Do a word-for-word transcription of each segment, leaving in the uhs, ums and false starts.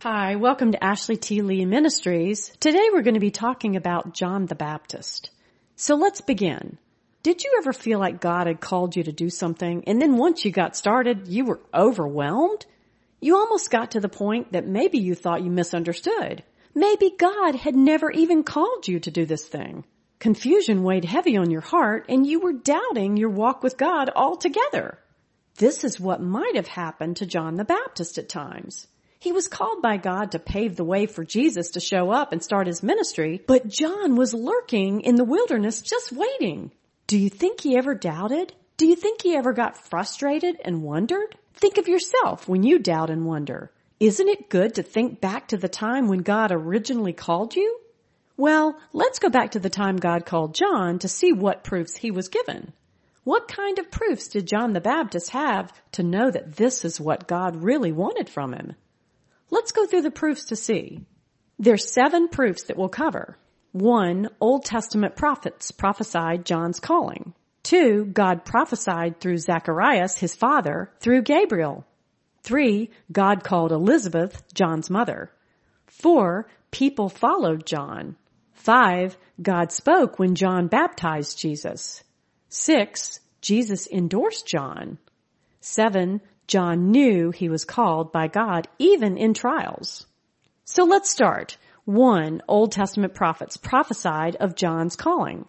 Hi, welcome to Ashley T. Lee Ministries. Today we're going to be talking about John the Baptist. So let's begin. Did you ever feel like God had called you to do something, and then once you got started, you were overwhelmed? You almost got to the point that maybe you thought you misunderstood. Maybe God had never even called you to do this thing. Confusion weighed heavy on your heart, and you were doubting your walk with God altogether. This is what might have happened to John the Baptist at times. He was called by God to pave the way for Jesus to show up and start his ministry, but John was lurking in the wilderness just waiting. Do you think he ever doubted? Do you think he ever got frustrated and wondered? Think of yourself when you doubt and wonder. Isn't it good to think back to the time when God originally called you? Well, let's go back to the time God called John to see what proofs he was given. What kind of proofs did John the Baptist have to know that this is what God really wanted from him? Let's go through the proofs to see. There's seven proofs that we'll cover. One, Old Testament prophets prophesied John's calling. Two, God prophesied through Zacharias, his father, through Gabriel. Three, God called Elizabeth, John's mother. Four, people followed John. Five, God spoke when John baptized Jesus. Six, Jesus endorsed John. Seven, John knew he was called by God even in trials. So let's start. One, Old Testament prophets prophesied of John's calling.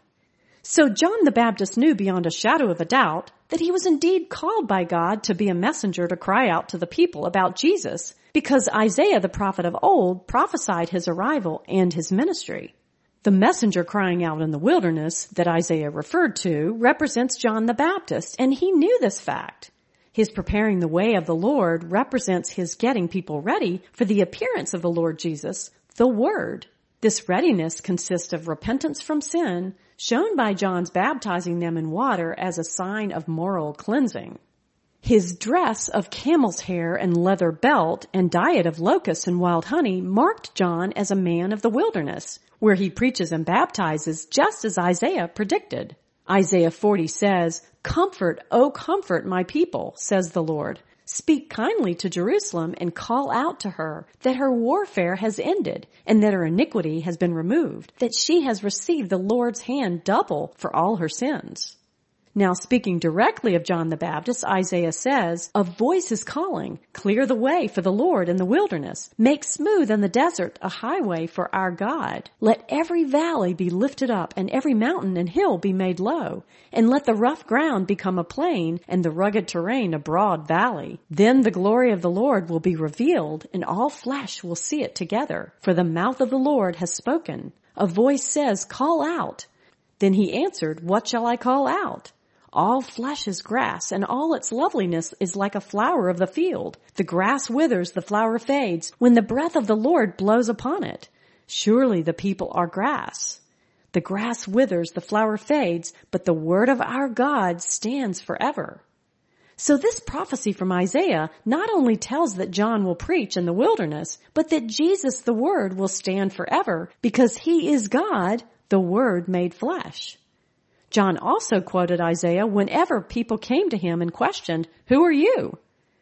So John the Baptist knew beyond a shadow of a doubt that he was indeed called by God to be a messenger to cry out to the people about Jesus, because Isaiah the prophet of old prophesied his arrival and his ministry. The messenger crying out in the wilderness that Isaiah referred to represents John the Baptist, and he knew this fact. His preparing the way of the Lord represents his getting people ready for the appearance of the Lord Jesus, the Word. This readiness consists of repentance from sin, shown by John's baptizing them in water as a sign of moral cleansing. His dress of camel's hair and leather belt and diet of locusts and wild honey marked John as a man of the wilderness, where he preaches and baptizes just as Isaiah predicted. Isaiah forty says, "Comfort, O comfort my people, says the Lord. Speak kindly to Jerusalem and call out to her that her warfare has ended and that her iniquity has been removed, that she has received the Lord's hand double for all her sins." Now, speaking directly of John the Baptist, Isaiah says, "A voice is calling, clear the way for the Lord in the wilderness. Make smooth in the desert a highway for our God. Let every valley be lifted up and every mountain and hill be made low. And let the rough ground become a plain and the rugged terrain a broad valley. Then the glory of the Lord will be revealed and all flesh will see it together. For the mouth of the Lord has spoken. A voice says, call out. Then he answered, what shall I call out? All flesh is grass, and all its loveliness is like a flower of the field. The grass withers, the flower fades, when the breath of the Lord blows upon it. Surely the people are grass. The grass withers, the flower fades, but the word of our God stands forever. So this prophecy from Isaiah not only tells that John will preach in the wilderness, but that Jesus, the Word, will stand forever because he is God, the Word made flesh. John also quoted Isaiah whenever people came to him and questioned, who are you?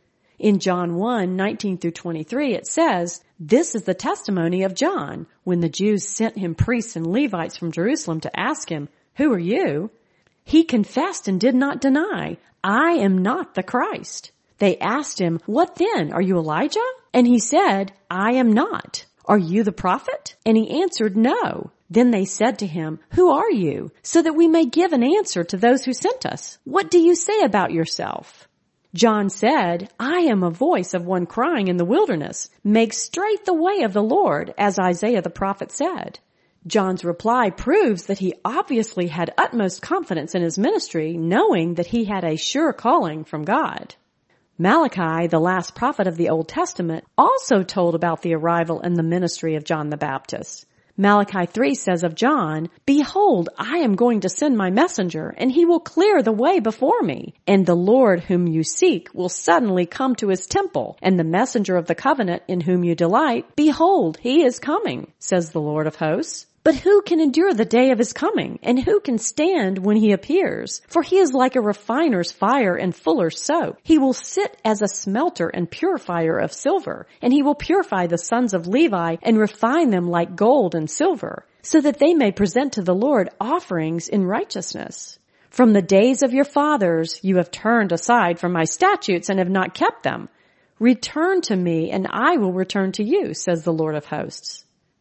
In John one, nineteen through twenty-three, it says, this is the testimony of John when the Jews sent him priests and Levites from Jerusalem to ask him, who are you? He confessed and did not deny, I am not the Christ. They asked him, what then? Are you Elijah? And he said, I am not. Are you the prophet? And he answered, no. Then they said to him, who are you? So that we may give an answer to those who sent us. What do you say about yourself? John said, I am a voice of one crying in the wilderness. Make straight the way of the Lord, as Isaiah the prophet said. John's reply proves that he obviously had utmost confidence in his ministry, knowing that he had a sure calling from God. Malachi, the last prophet of the Old Testament, also told about the arrival and the ministry of John the Baptist. Malachi three says of John, behold, I am going to send my messenger, and he will clear the way before me. And the Lord whom you seek will suddenly come to his temple, and the messenger of the covenant in whom you delight, behold, he is coming, says the Lord of hosts. But who can endure the day of his coming? And who can stand when he appears? For he is like a refiner's fire and fuller's soap. He will sit as a smelter and purifier of silver, and he will purify the sons of Levi and refine them like gold and silver, so that they may present to the Lord offerings in righteousness. From the days of your fathers you have turned aside from my statutes and have not kept them. Return to me, and I will return to you, says the Lord of hosts.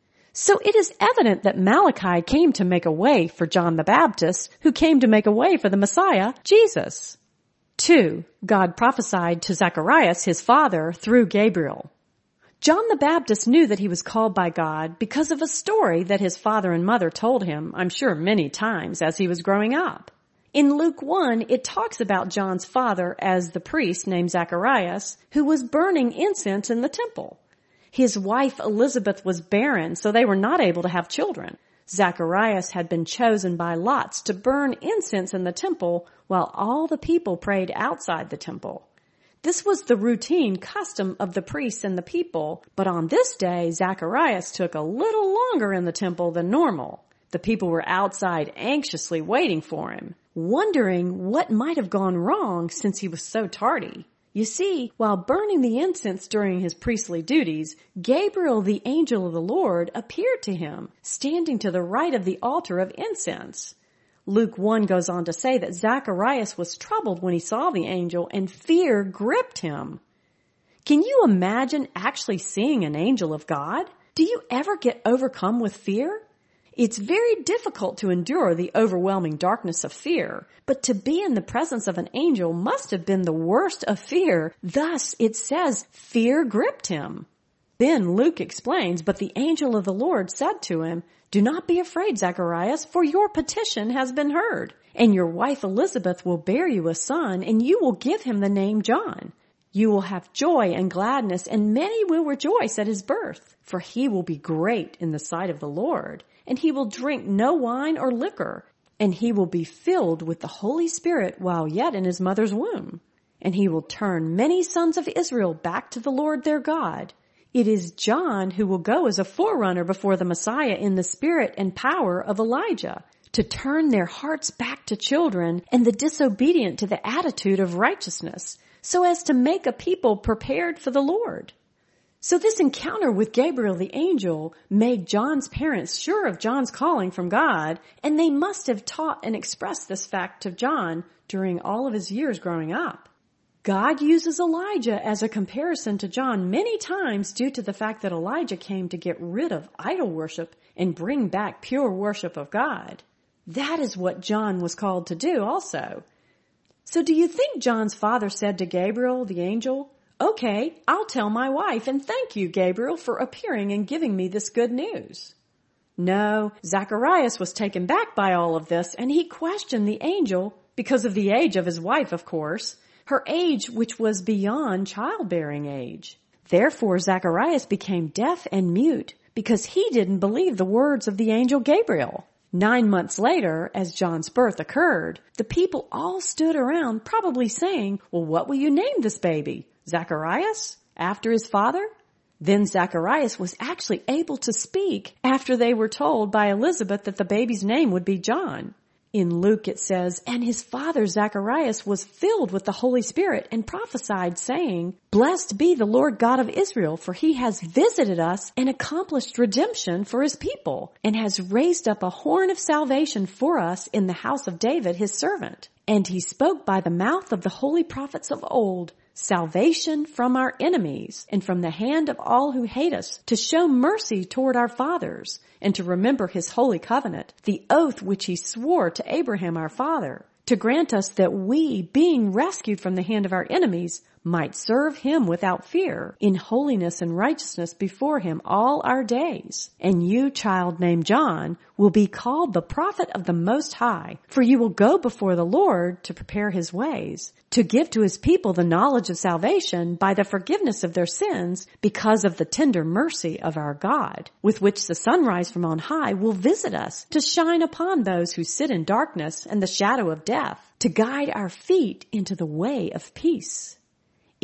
So it is evident that Malachi came to make a way for John the Baptist, who came to make a way for the Messiah, Jesus. Two, God prophesied to Zacharias, his father, through Gabriel. John the Baptist knew that he was called by God because of a story that his father and mother told him, I'm sure many times, as he was growing up. In Luke one, it talks about John's father as the priest named Zacharias, who was burning incense in the temple. His wife Elizabeth was barren, so they were not able to have children. Zacharias had been chosen by lots to burn incense in the temple while all the people prayed outside the temple. This was the routine custom of the priests and the people, but on this day, Zacharias took a little longer in the temple than normal. The people were outside anxiously waiting for him, wondering what might have gone wrong since he was so tardy. You see, while burning the incense during his priestly duties, Gabriel, the angel of the Lord, appeared to him, standing to the right of the altar of incense. Luke one goes on to say that Zacharias was troubled when he saw the angel, and fear gripped him. Can you imagine actually seeing an angel of God? Do you ever get overcome with fear? It's very difficult to endure the overwhelming darkness of fear, but to be in the presence of an angel must have been the worst of fear. Thus, it says, fear gripped him. Then Luke explains, but the angel of the Lord said to him, do not be afraid, Zacharias, for your petition has been heard, and your wife Elizabeth will bear you a son, and you will give him the name John. You will have joy and gladness, and many will rejoice at his birth, for he will be great in the sight of the Lord. And he will drink no wine or liquor, and he will be filled with the Holy Spirit while yet in his mother's womb. And he will turn many sons of Israel back to the Lord their God. It is John who will go as a forerunner before the Messiah in the spirit and power of Elijah, to turn their hearts back to children and the disobedient to the attitude of righteousness, so as to make a people prepared for the Lord. So this encounter with Gabriel the angel made John's parents sure of John's calling from God, and they must have taught and expressed this fact to John during all of his years growing up. God uses Elijah as a comparison to John many times due to the fact that Elijah came to get rid of idol worship and bring back pure worship of God. That is what John was called to do also. So do you think John's father said to Gabriel the angel, okay, I'll tell my wife, and thank you, Gabriel, for appearing and giving me this good news? No, Zacharias was taken back by all of this, and he questioned the angel because of the age of his wife, of course, her age which was beyond childbearing age. Therefore, Zacharias became deaf and mute because he didn't believe the words of the angel Gabriel. Nine months later, as John's birth occurred, the people all stood around probably saying, well, what will you name this baby? Zacharias, after his father? Then Zacharias was actually able to speak after they were told by Elizabeth that the baby's name would be John. In Luke it says, and his father Zacharias was filled with the Holy Spirit and prophesied, saying, blessed be the Lord God of Israel, for he has visited us and accomplished redemption for his people, and has raised up a horn of salvation for us in the house of David his servant. And he spoke by the mouth of the holy prophets of old, salvation from our enemies and from the hand of all who hate us, to show mercy toward our fathers, and to remember his holy covenant, the oath which he swore to Abraham our father, to grant us that we, being rescued from the hand of our enemies, might serve him without fear, in holiness and righteousness before him all our days. And you, child named John, will be called the prophet of the Most High, for you will go before the Lord to prepare his ways, to give to his people the knowledge of salvation by the forgiveness of their sins, because of the tender mercy of our God, with which the sunrise from on high will visit us, to shine upon those who sit in darkness and the shadow of death, to guide our feet into the way of peace.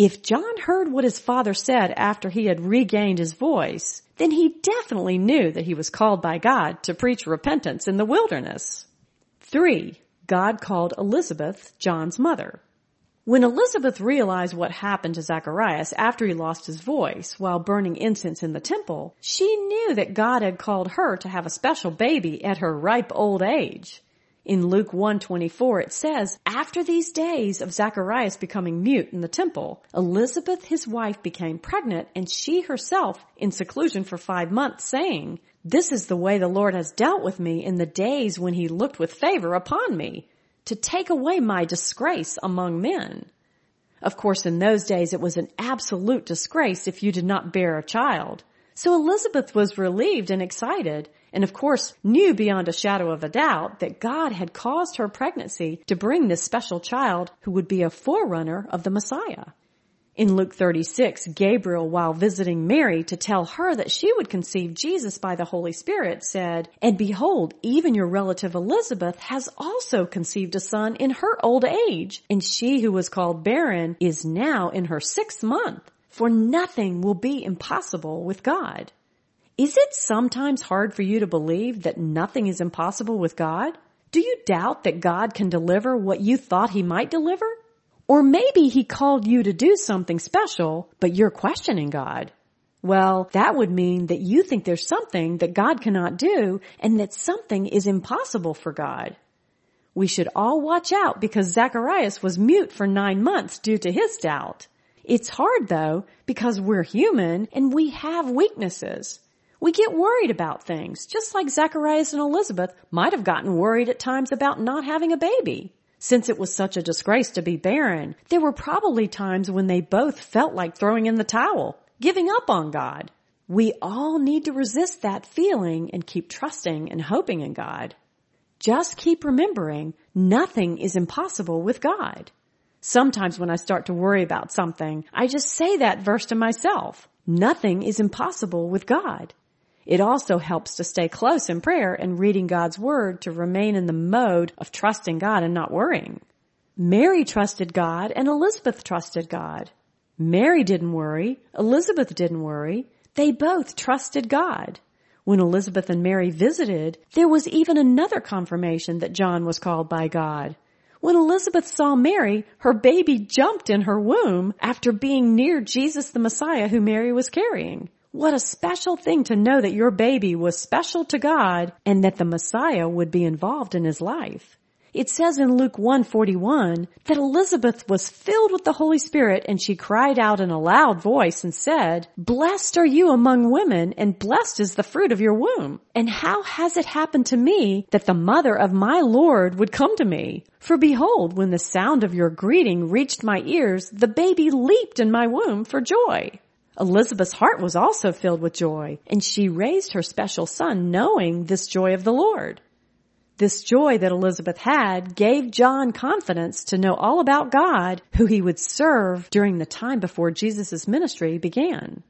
If John heard what his father said after he had regained his voice, then he definitely knew that he was called by God to preach repentance in the wilderness. Three, God called Elizabeth, John's mother. When Elizabeth realized what happened to Zacharias after he lost his voice while burning incense in the temple, she knew that God had called her to have a special baby at her ripe old age. In Luke one twenty-four it says, after these days of Zacharias becoming mute in the temple, Elizabeth his wife became pregnant, and she herself in seclusion for five months, saying, this is the way the Lord has dealt with me in the days when he looked with favor upon me, to take away my disgrace among men. Of course, in those days it was an absolute disgrace if you did not bear a child. So Elizabeth was relieved and excited, and of course knew beyond a shadow of a doubt that God had caused her pregnancy to bring this special child who would be a forerunner of the Messiah. In Luke thirty-six, Gabriel, while visiting Mary to tell her that she would conceive Jesus by the Holy Spirit, said, and behold, even your relative Elizabeth has also conceived a son in her old age, and she who was called barren is now in her sixth month. For nothing will be impossible with God. Is it sometimes hard for you to believe that nothing is impossible with God? Do you doubt that God can deliver what you thought he might deliver? Or maybe he called you to do something special, but you're questioning God. Well, that would mean that you think there's something that God cannot do and that something is impossible for God. We should all watch out because Zacharias was mute for nine months due to his doubt. It's hard though because we're human and we have weaknesses. We get worried about things, just like Zacharias and Elizabeth might have gotten worried at times about not having a baby. Since it was such a disgrace to be barren, there were probably times when they both felt like throwing in the towel, giving up on God. We all need to resist that feeling and keep trusting and hoping in God. Just keep remembering, nothing is impossible with God. Sometimes when I start to worry about something, I just say that verse to myself. Nothing is impossible with God. It also helps to stay close in prayer and reading God's word to remain in the mode of trusting God and not worrying. Mary trusted God and Elizabeth trusted God. Mary didn't worry. Elizabeth didn't worry. They both trusted God. When Elizabeth and Mary visited, there was even another confirmation that John was called by God. When Elizabeth saw Mary, her baby jumped in her womb after being near Jesus the Messiah who Mary was carrying. What a special thing to know that your baby was special to God and that the Messiah would be involved in his life. It says in Luke one forty-one that Elizabeth was filled with the Holy Spirit and she cried out in a loud voice and said, blessed are you among women and blessed is the fruit of your womb. And how has it happened to me that the mother of my Lord would come to me? For behold, when the sound of your greeting reached my ears, the baby leaped in my womb for joy. Elizabeth's heart was also filled with joy, and she raised her special son knowing this joy of the Lord. This joy that Elizabeth had gave John confidence to know all about God, who he would serve during the time before Jesus' ministry began.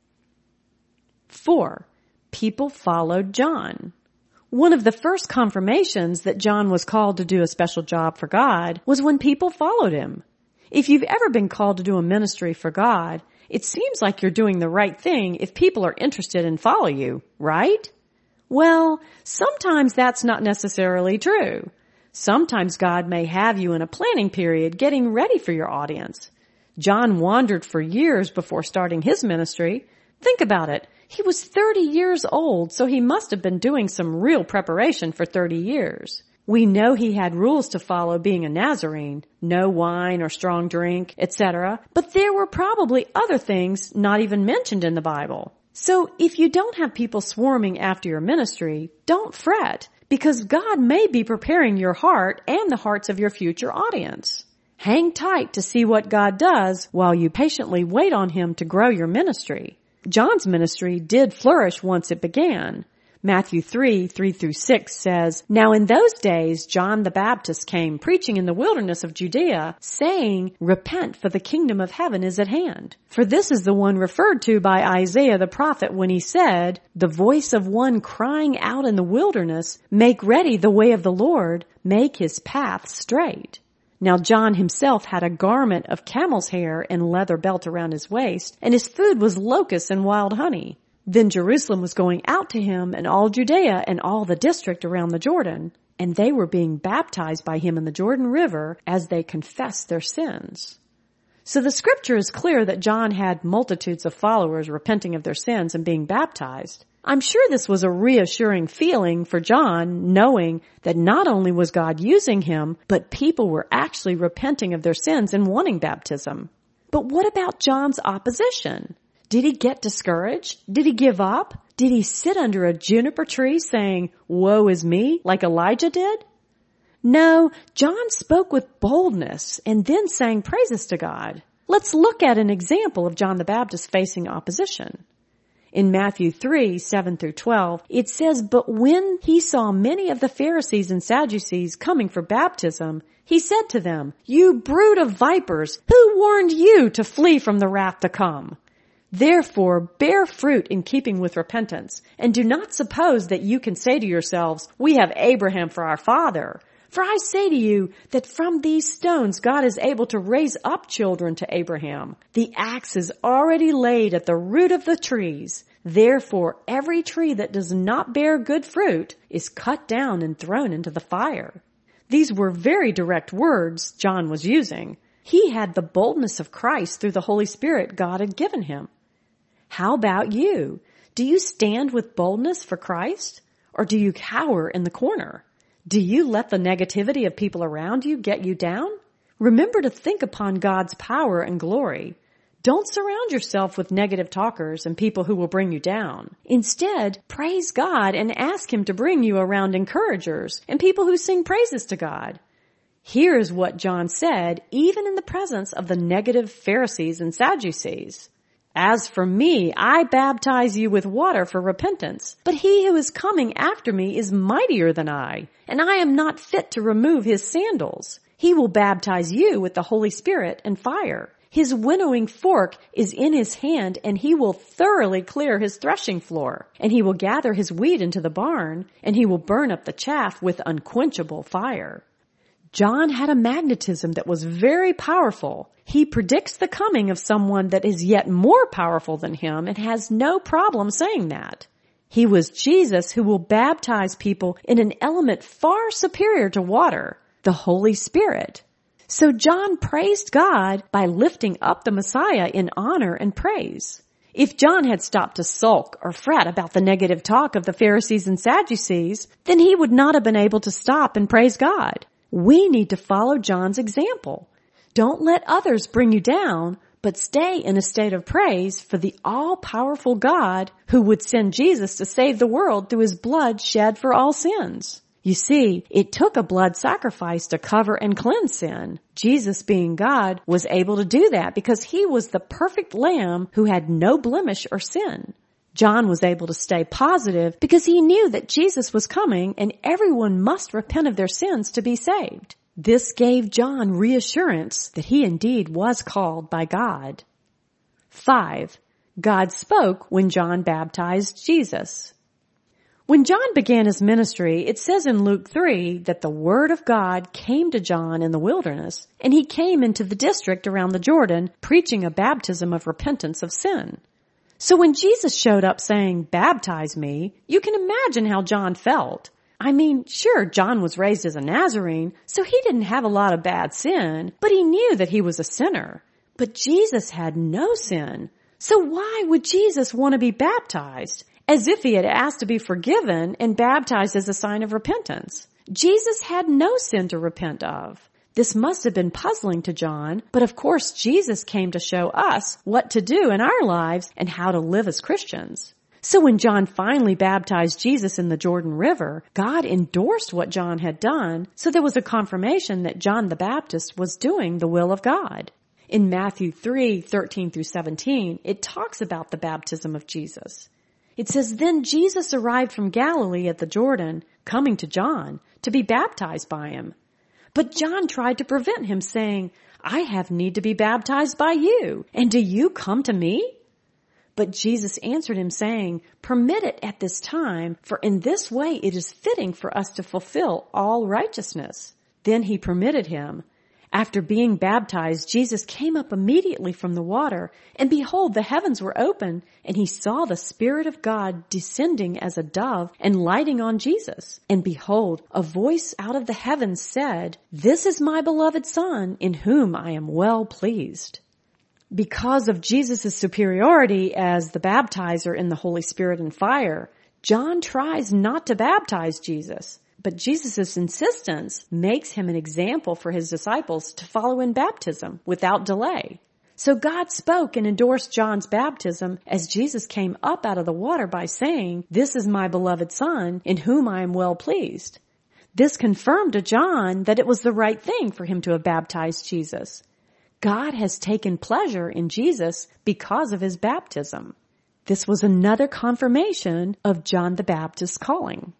Four, people followed John. One of the first confirmations that John was called to do a special job for God was when people followed him. If you've ever been called to do a ministry for God, it seems like you're doing the right thing if people are interested and follow you, right? Well, sometimes that's not necessarily true. Sometimes God may have you in a planning period getting ready for your audience. John wandered for years before starting his ministry. Think about it. He was thirty years old, so he must have been doing some real preparation for thirty years. We know he had rules to follow being a Nazarene, no wine or strong drink, et cetera, but there were probably other things not even mentioned in the Bible. So if you don't have people swarming after your ministry, don't fret, because God may be preparing your heart and the hearts of your future audience. Hang tight to see what God does while you patiently wait on him to grow your ministry. John's ministry did flourish once it began. Matthew three, three through six says, Now in those days John the Baptist came preaching in the wilderness of Judea, saying, Repent, for the kingdom of heaven is at hand. For this is the one referred to by Isaiah the prophet when he said, The voice of one crying out in the wilderness, Make ready the way of the Lord, make his path straight. Now John himself had a garment of camel's hair and leather belt around his waist, and his food was locusts and wild honey. Then Jerusalem was going out to him, and all Judea and all the district around the Jordan, and they were being baptized by him in the Jordan River as they confessed their sins. So the scripture is clear that John had multitudes of followers repenting of their sins and being baptized. I'm sure this was a reassuring feeling for John, knowing that not only was God using him, but people were actually repenting of their sins and wanting baptism. But what about John's opposition? Did he get discouraged? Did he give up? Did he sit under a juniper tree saying, "Woe is me," like Elijah did? No, John spoke with boldness and then sang praises to God. Let's look at an example of John the Baptist facing opposition. In Matthew three, seven through twelve, it says, "But when he saw many of the Pharisees and Sadducees coming for baptism, he said to them, 'You brood of vipers, who warned you to flee from the wrath to come? Therefore, bear fruit in keeping with repentance, and do not suppose that you can say to yourselves, "We have Abraham for our father." For I say to you that from these stones God is able to raise up children to Abraham. The axe is already laid at the root of the trees. Therefore, every tree that does not bear good fruit is cut down and thrown into the fire." These were very direct words John was using. He had the boldness of Christ through the Holy Spirit God had given him. How about you? Do you stand with boldness for Christ? Or do you cower in the corner? Do you let the negativity of people around you get you down? Remember to think upon God's power and glory. Don't surround yourself with negative talkers and people who will bring you down. Instead, praise God and ask Him to bring you around encouragers and people who sing praises to God. Here is what John said, even in the presence of the negative Pharisees and Sadducees. "As for me, I baptize you with water for repentance, but he who is coming after me is mightier than I, and I am not fit to remove his sandals. He will baptize you with the Holy Spirit and fire. His winnowing fork is in his hand, and he will thoroughly clear his threshing floor, and he will gather his wheat into the barn, and he will burn up the chaff with unquenchable fire." John had a magnetism that was very powerful. He predicts the coming of someone that is yet more powerful than him and has no problem saying that. He was Jesus who will baptize people in an element far superior to water, the Holy Spirit. So John praised God by lifting up the Messiah in honor and praise. If John had stopped to sulk or fret about the negative talk of the Pharisees and Sadducees, then he would not have been able to stop and praise God. We need to follow John's example. Don't let others bring you down, but stay in a state of praise for the all-powerful God who would send Jesus to save the world through his blood shed for all sins. You see, it took a blood sacrifice to cover and cleanse sin. Jesus, being God, was able to do that because he was the perfect lamb who had no blemish or sin. John was able to stay positive because he knew that Jesus was coming and everyone must repent of their sins to be saved. This gave John reassurance that he indeed was called by God. Five, God spoke when John baptized Jesus. When John began his ministry, it says in Luke three that the word of God came to John in the wilderness, and he came into the district around the Jordan preaching a baptism of repentance of sin. So when Jesus showed up saying, "Baptize me," you can imagine how John felt. I mean, sure, John was raised as a Nazarene, so he didn't have a lot of bad sin, but he knew that he was a sinner. But Jesus had no sin. So why would Jesus want to be baptized? As if he had asked to be forgiven and baptized as a sign of repentance. Jesus had no sin to repent of. This must have been puzzling to John, but of course Jesus came to show us what to do in our lives and how to live as Christians. So when John finally baptized Jesus in the Jordan River, God endorsed what John had done, so there was a confirmation that John the Baptist was doing the will of God. In Matthew three, thirteen through seventeen, it talks about the baptism of Jesus. It says, "Then Jesus arrived from Galilee at the Jordan, coming to John, to be baptized by him. But John tried to prevent him, saying, 'I have need to be baptized by you, and do you come to me?' But Jesus answered him, saying, 'Permit it at this time, for in this way it is fitting for us to fulfill all righteousness.' Then he permitted him. After being baptized, Jesus came up immediately from the water, and behold, the heavens were open, and he saw the Spirit of God descending as a dove and lighting on Jesus. And behold, a voice out of the heavens said, "This is my beloved Son, in whom I am well pleased." Because of Jesus' superiority as the baptizer in the Holy Spirit and fire, John tries not to baptize Jesus. But Jesus' insistence makes him an example for his disciples to follow in baptism without delay. So God spoke and endorsed John's baptism as Jesus came up out of the water by saying, "This is my beloved Son, in whom I am well pleased." This confirmed to John that it was the right thing for him to have baptized Jesus. God has taken pleasure in Jesus because of his baptism. This was another confirmation of John the Baptist's calling.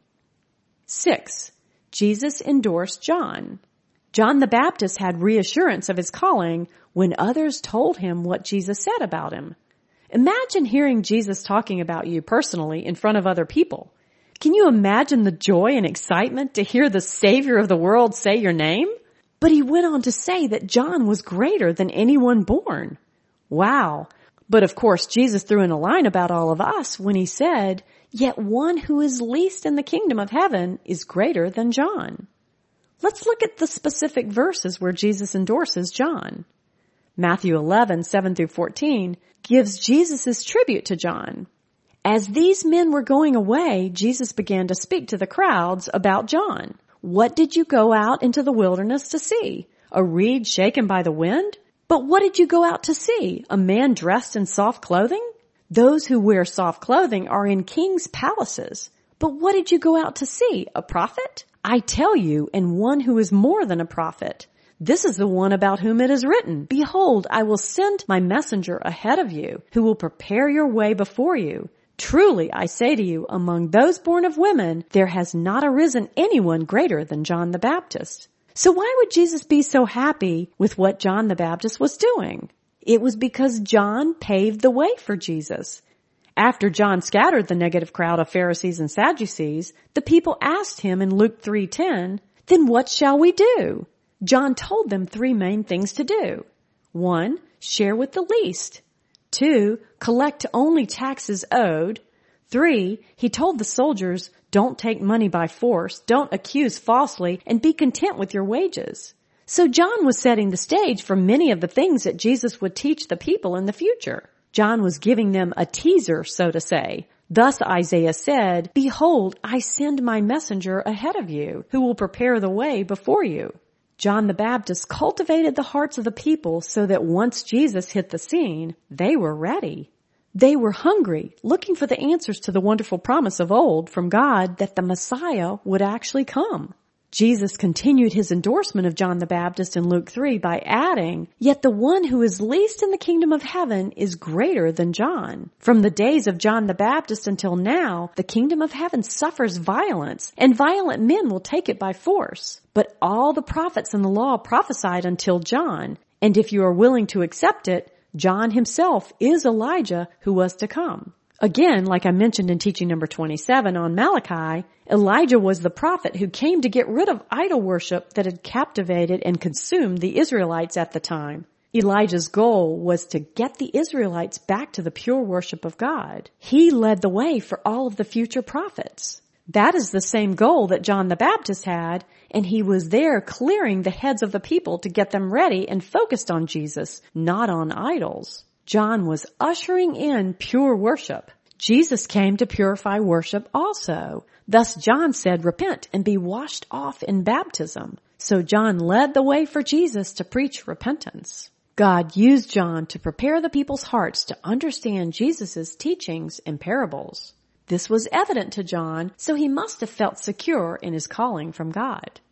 Six, Jesus endorsed John. John the Baptist had reassurance of his calling when others told him what Jesus said about him. Imagine hearing Jesus talking about you personally in front of other people. Can you imagine the joy and excitement to hear the Savior of the world say your name? But he went on to say that John was greater than anyone born. Wow. But of course, Jesus threw in a line about all of us when he said, "Yet one who is least in the kingdom of heaven is greater than John." Let's look at the specific verses where Jesus endorses John. Matthew eleven, seven through fourteen gives Jesus' tribute to John. As these men were going away, Jesus began to speak to the crowds about John. "What did you go out into the wilderness to see? A reed shaken by the wind? But what did you go out to see? A man dressed in soft clothing? Those who wear soft clothing are in kings' palaces. But what did you go out to see? A prophet? I tell you, and one who is more than a prophet. This is the one about whom it is written, 'Behold, I will send my messenger ahead of you, who will prepare your way before you.' Truly, I say to you, among those born of women, there has not arisen anyone greater than John the Baptist." So why would Jesus be so happy with what John the Baptist was doing? It was because John paved the way for Jesus. After John scattered the negative crowd of Pharisees and Sadducees, the people asked him in Luke three ten, "Then what shall we do?" John told them three main things to do. One, share with the least. Two, collect only taxes owed. Three, he told the soldiers, don't take money by force, don't accuse falsely, and be content with your wages. So John was setting the stage for many of the things that Jesus would teach the people in the future. John was giving them a teaser, so to say. Thus Isaiah said, "Behold, I send my messenger ahead of you, who will prepare the way before you." John the Baptist cultivated the hearts of the people so that once Jesus hit the scene, they were ready. They were hungry, looking for the answers to the wonderful promise of old from God that the Messiah would actually come. Jesus continued his endorsement of John the Baptist in Luke three by adding, "Yet the one who is least in the kingdom of heaven is greater than John. From the days of John the Baptist until now, the kingdom of heaven suffers violence, and violent men will take it by force. But all the prophets and the law prophesied until John, and if you are willing to accept it, John himself is Elijah who was to come." Again, like I mentioned in teaching number twenty-seven on Malachi, Elijah was the prophet who came to get rid of idol worship that had captivated and consumed the Israelites at the time. Elijah's goal was to get the Israelites back to the pure worship of God. He led the way for all of the future prophets. That is the same goal that John the Baptist had, and he was there clearing the heads of the people to get them ready and focused on Jesus, not on idols. John was ushering in pure worship. Jesus came to purify worship also. Thus John said, "Repent and be washed off in baptism." So John led the way for Jesus to preach repentance. God used John to prepare the people's hearts to understand Jesus' teachings and parables. This was evident to John, so he must have felt secure in his calling from God.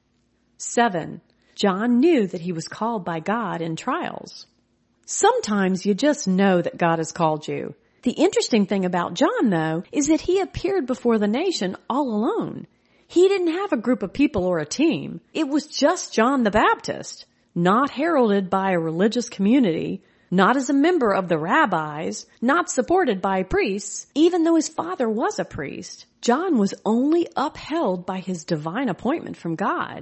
Seven, John knew that he was called by God in trials. Sometimes you just know that God has called you. The interesting thing about John, though, is that he appeared before the nation all alone. He didn't have a group of people or a team. It was just John the Baptist, not heralded by a religious community, not as a member of the rabbis, not supported by priests, even though his father was a priest. John was only upheld by his divine appointment from God.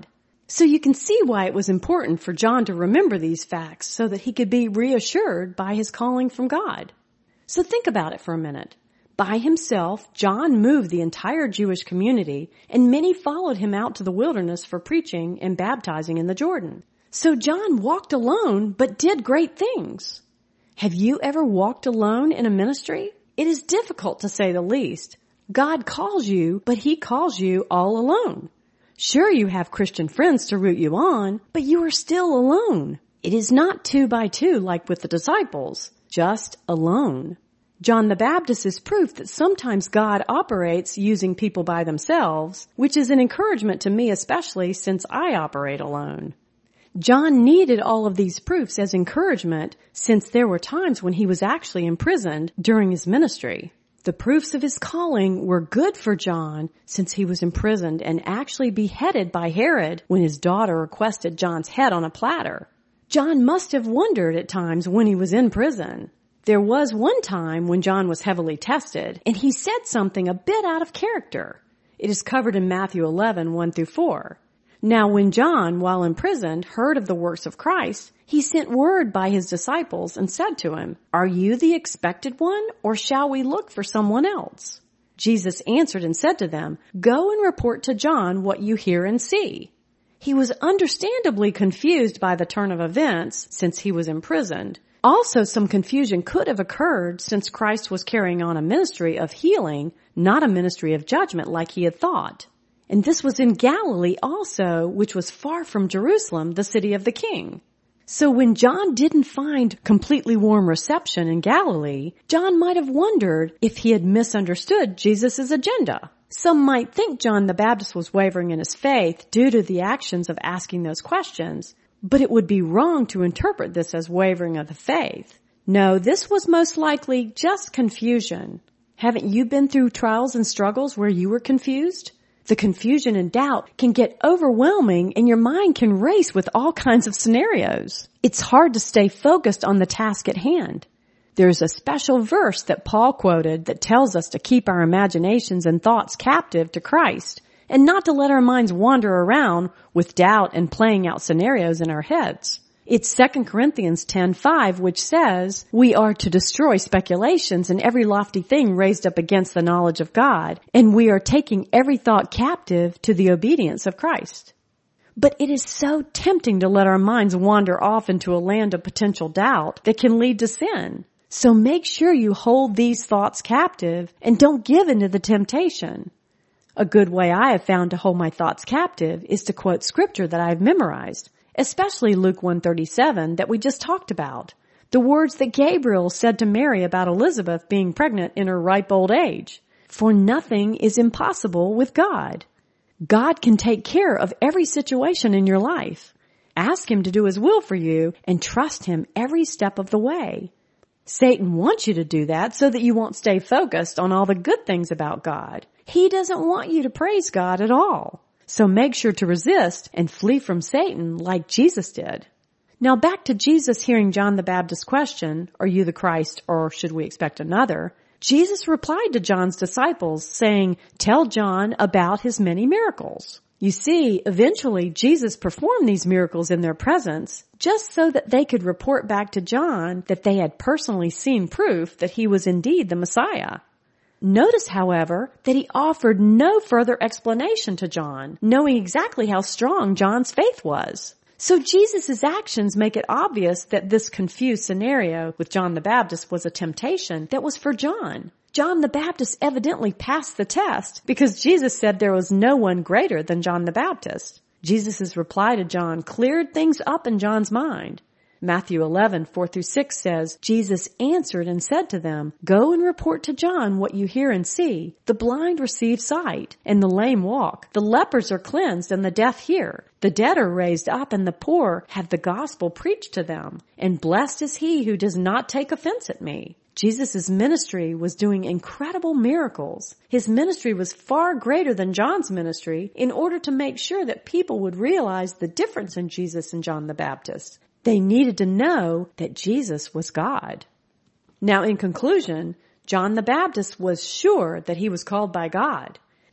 So you can see why it was important for John to remember these facts so that he could be reassured by his calling from God. So think about it for a minute. By himself, John moved the entire Jewish community, and many followed him out to the wilderness for preaching and baptizing in the Jordan. So John walked alone, but did great things. Have you ever walked alone in a ministry? It is difficult to say the least. God calls you, but he calls you all alone. Sure, you have Christian friends to root you on, but you are still alone. It is not two by two like with the disciples, just alone. John the Baptist is proof that sometimes God operates using people by themselves, which is an encouragement to me especially since I operate alone. John needed all of these proofs as encouragement since there were times when he was actually imprisoned during his ministry. The proofs of his calling were good for John since he was imprisoned and actually beheaded by Herod when his daughter requested John's head on a platter. John must have wondered at times when he was in prison. There was one time when John was heavily tested and he said something a bit out of character. It is covered in Matthew eleven, one through four. Now when John, while imprisoned, heard of the works of Christ, he sent word by his disciples and said to him, "Are you the expected one, or shall we look for someone else?" Jesus answered and said to them, "Go and report to John what you hear and see." He was understandably confused by the turn of events since he was imprisoned. Also, some confusion could have occurred since Christ was carrying on a ministry of healing, not a ministry of judgment like he had thought. And this was in Galilee also, which was far from Jerusalem, the city of the king. So when John didn't find completely warm reception in Galilee, John might have wondered if he had misunderstood Jesus' agenda. Some might think John the Baptist was wavering in his faith due to the actions of asking those questions, but it would be wrong to interpret this as wavering of the faith. No, this was most likely just confusion. Haven't you been through trials and struggles where you were confused? The confusion and doubt can get overwhelming and your mind can race with all kinds of scenarios. It's hard to stay focused on the task at hand. There's a special verse that Paul quoted that tells us to keep our imaginations and thoughts captive to Christ and not to let our minds wander around with doubt and playing out scenarios in our heads. It's Second Corinthians ten five, which says, "We are to destroy speculations and every lofty thing raised up against the knowledge of God, and we are taking every thought captive to the obedience of Christ." But it is so tempting to let our minds wander off into a land of potential doubt that can lead to sin. So make sure you hold these thoughts captive and don't give in to the temptation. A good way I have found to hold my thoughts captive is to quote scripture that I have memorized, especially Luke one thirty-seven that we just talked about. The words that Gabriel said to Mary about Elizabeth being pregnant in her ripe old age. For nothing is impossible with God. God can take care of every situation in your life. Ask him to do his will for you and trust him every step of the way. Satan wants you to do that so that you won't stay focused on all the good things about God. He doesn't want you to praise God at all. So make sure to resist and flee from Satan like Jesus did. Now back to Jesus hearing John the Baptist's question, "Are you the Christ or should we expect another?" Jesus replied to John's disciples saying, "Tell John about his many miracles." You see, eventually Jesus performed these miracles in their presence just so that they could report back to John that they had personally seen proof that he was indeed the Messiah. Notice, however, that he offered no further explanation to John, knowing exactly how strong John's faith was. So Jesus' actions make it obvious that this confused scenario with John the Baptist was a temptation that was for John. John the Baptist evidently passed the test because Jesus said there was no one greater than John the Baptist. Jesus' reply to John cleared things up in John's mind. Matthew eleven, four through six says, Jesus answered and said to them, "Go and report to John what you hear and see. The blind receive sight, and the lame walk. The lepers are cleansed, and the deaf hear. The dead are raised up, and the poor have the gospel preached to them. And blessed is he who does not take offense at me." Jesus' ministry was doing incredible miracles. His ministry was far greater than John's ministry in order to make sure that people would realize the difference in Jesus and John the Baptist. They needed to know that Jesus was God. Now, in conclusion, John the Baptist was sure that he was called by God.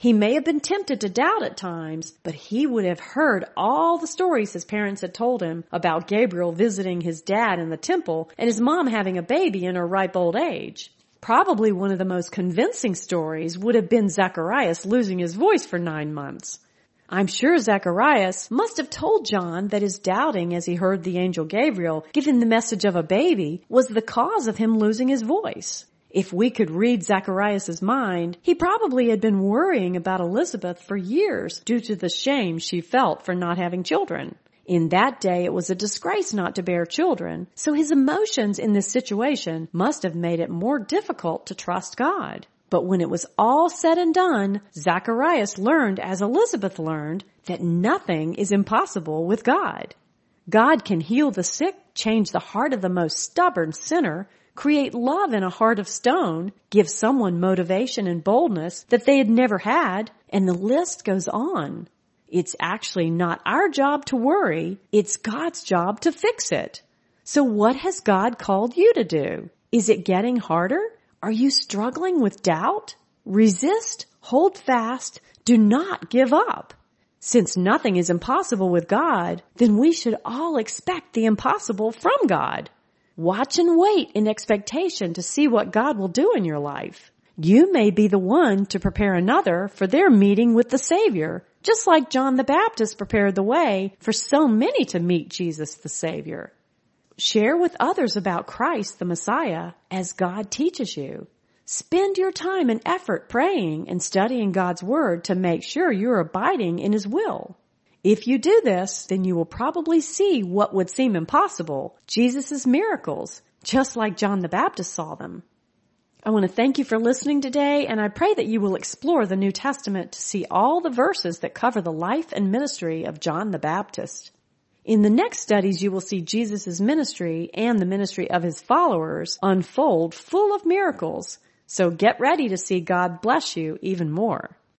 He may have been tempted to doubt at times, but he would have heard all the stories his parents had told him about Gabriel visiting his dad in the temple and his mom having a baby in her ripe old age. Probably one of the most convincing stories would have been Zacharias losing his voice for nine months. I'm sure Zacharias must have told John that his doubting as he heard the angel Gabriel give him the message of a baby was the cause of him losing his voice. If we could read Zacharias' mind, he probably had been worrying about Elizabeth for years due to the shame she felt for not having children. In that day, it was a disgrace not to bear children, so his emotions in this situation must have made it more difficult to trust God. But when it was all said and done, Zacharias learned, as Elizabeth learned, that nothing is impossible with God. God can heal the sick, change the heart of the most stubborn sinner, create love in a heart of stone, give someone motivation and boldness that they had never had, and the list goes on. It's actually not our job to worry, it's God's job to fix it. So what has God called you to do? Is it getting harder? Are you struggling with doubt? Resist, hold fast, do not give up. Since nothing is impossible with God, then we should all expect the impossible from God. Watch and wait in expectation to see what God will do in your life. You may be the one to prepare another for their meeting with the Savior, just like John the Baptist prepared the way for so many to meet Jesus the Savior. Share with others about Christ the Messiah as God teaches you. Spend your time and effort praying and studying God's Word to make sure you're abiding in His will. If you do this, then you will probably see what would seem impossible, Jesus' miracles, just like John the Baptist saw them. I want to thank you for listening today, and I pray that you will explore the New Testament to see all the verses that cover the life and ministry of John the Baptist. In the next studies, you will see Jesus' ministry and the ministry of His followers unfold full of miracles. So get ready to see God bless you even more.